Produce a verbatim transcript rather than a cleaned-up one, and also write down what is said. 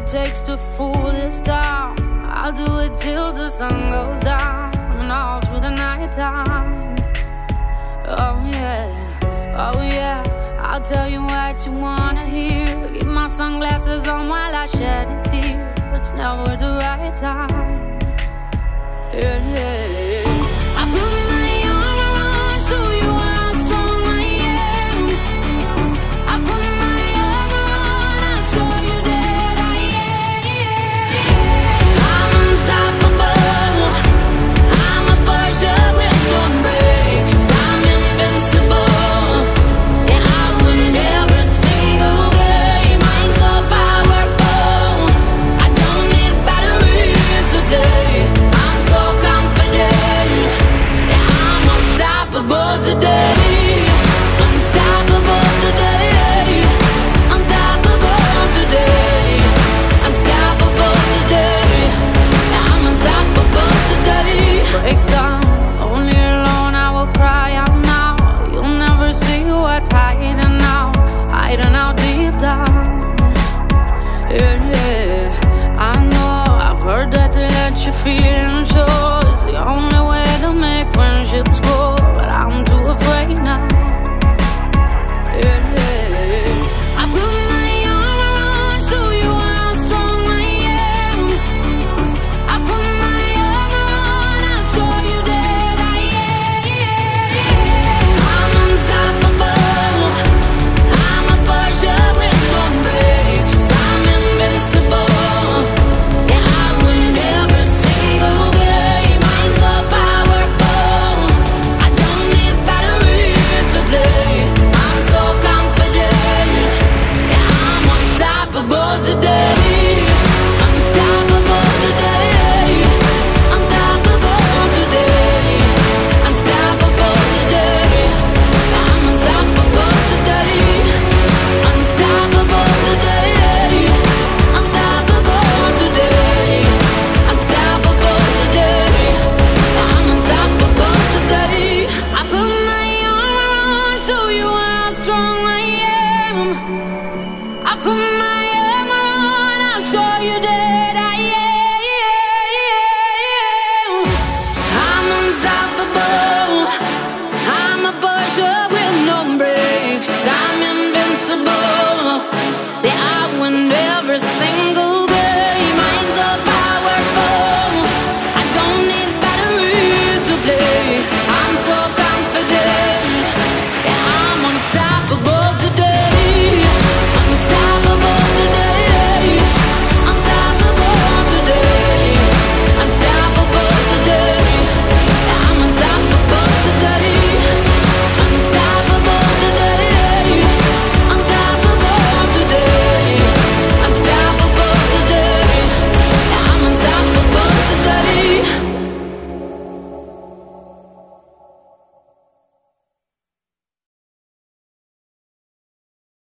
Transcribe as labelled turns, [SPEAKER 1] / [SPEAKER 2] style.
[SPEAKER 1] it takes to fool this town. I'll do it till the sun goes down and all through the night time. Oh yeah, oh yeah, I'll tell you what you wanna hear. Keep my sunglasses on while I shed a tear. It's never the right time. Yeah, yeah, yeah. I put my arm around so you how strong I am. I put my arm around, I'll show you that I am. I'm unstoppable. I'm a Porsche with no brakes. I'm invincible. Yeah, I win every single game. I'm so powerful. I don't need batteries to play. I'm so confident. Yeah, I'm unstoppable today. Unstoppable today. Unstoppable today. Unstoppable today. Yeah, I'm unstoppable today. Break down, only alone I will cry out now. You'll never see what's hiding out, hiding out deep down. Yeah, yeah, I know, I've heard that they let you feel and show